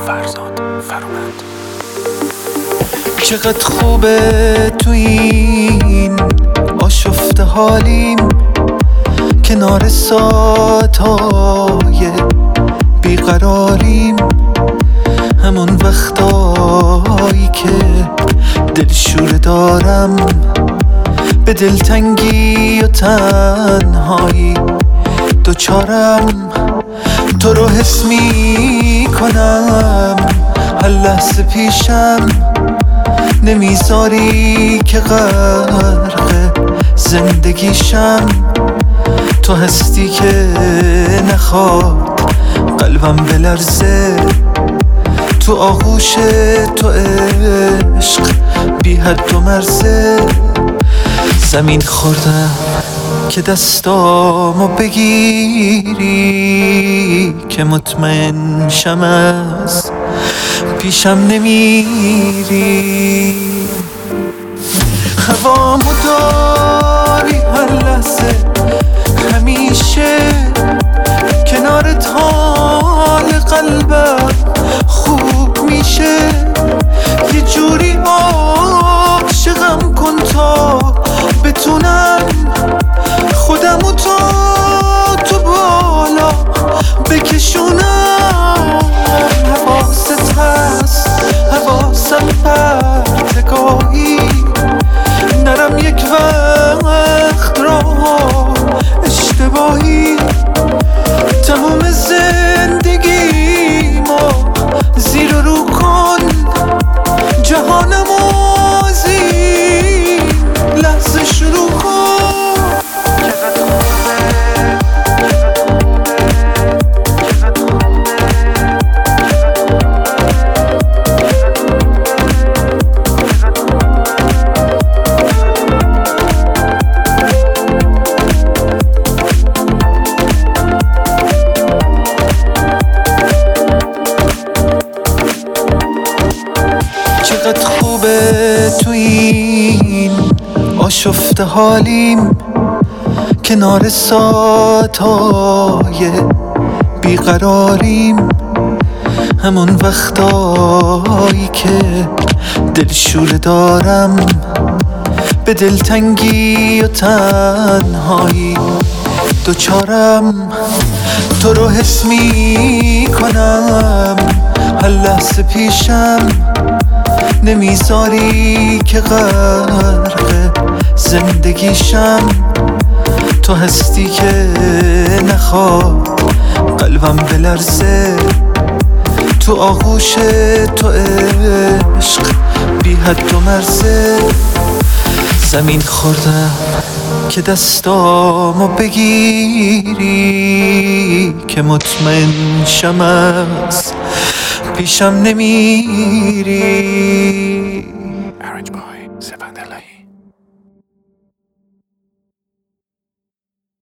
فرزاد فرامند. چقدر خوبه تو این آشفته حالیم، کنار ساعتهای بیقراریم، همون وقتایی که دلشوره دارم، به دلتنگی و تنهایی دوچارم. تو رو حس می کنم هر لحظه پیشم، نمیذاری که غرق زندگیشم. تو هستی که نخواد قلبم بلرزه، تو آغوش تو عشق بی حد و مرزه. زمین خوردم که دستامو بگیری، که مطمئن شم از پیشم نمیری. هوامو داری هر لحظه، همیشه کنارت حال قلبم خوب میشه. یه جوری عاشقم کن تا بتونم خودمو تو بالا بکشونم. حواست هست حواسم پرتگاهی، نرم یک وقت راه اشتباهی. تموم زندگی ما زیر و رو کن، جهانمو از این لحظه شروع کن. چقدر خوبه تو این آشفته حالیم، کنار ساعتهای بیقراریم، همون وقتایی که دلشوره دارم، به دلتنگی و تنهایی دوچارم. تو رو حس می کنم هر لحظه پیشم، نمیذاری که غرق زندگیشم. تو هستی که نخواد قلبم بلرزه، تو آغوش تو عشق بی حد و مرزه. زمین خوردم که دستامو بگیری، که مطمئن شم از پیشم نمیری. Arranged by Sevan Delahi.